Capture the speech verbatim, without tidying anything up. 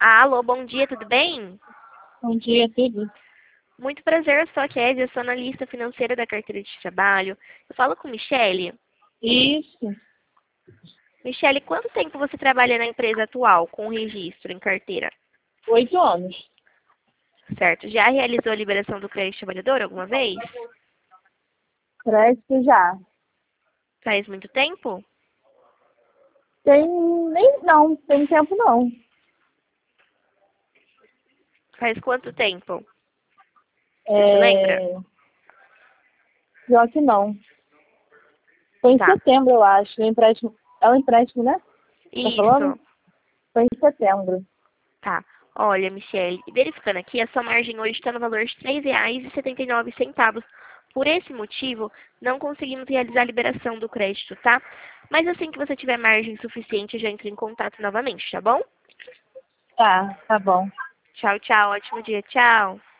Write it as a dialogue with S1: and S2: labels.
S1: Alô, bom dia, tudo bem?
S2: Bom dia, tudo.
S1: Muito prazer, eu sou a Kézia, eu sou analista financeira da carteira de trabalho. Eu falo com Michele.
S2: Isso,
S1: Michele, quanto tempo você trabalha na empresa atual com registro em carteira?
S2: oito anos.
S1: Certo. Já realizou a liberação do crédito trabalhador alguma vez?
S2: Crédito já.
S1: Faz muito tempo?
S2: Tem nem não, tem tempo não.
S1: Faz quanto tempo? Você se lembra?
S2: É... Pior que não. Foi em
S1: Tá.
S2: setembro, eu acho. O empréstimo. É um empréstimo, né? Tá falando?
S1: Isso.
S2: Foi em setembro.
S1: Tá. Olha, Michele, verificando aqui, a sua margem hoje está no valor de três reais e setenta e nove centavos. Por esse motivo, não conseguimos realizar a liberação do crédito, tá? Mas assim que você tiver margem suficiente, já entre em contato novamente, tá bom?
S2: Tá, tá bom.
S1: Tchau, tchau. Ótimo dia. Tchau.